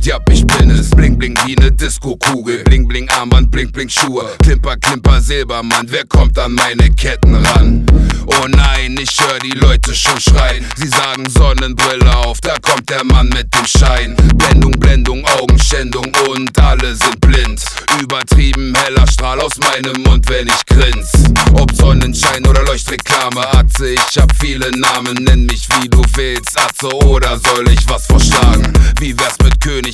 ja, ich bin es. Bling, bling wie ne Disco-Kugel. Bling, bling Armband, bling, bling Schuhe. Klimper, Klimper, Silbermann, wer kommt an meine Ketten ran? Oh nein, ich hör die Leute schon schreien. Sie sagen Sonnenbrille auf, da kommt der Mann mit dem Schein. Blendung, Blendung, Augenschändung und alle sind blind. Übertrieben heller Strahl aus meinem Mund, wenn ich grins. Ob Sonnenschein oder Leuchtreklame, Atze, ich hab viele Namen. Nenn mich wie du willst, Atze, oder soll ich was vorschlagen? Wie wär's mit König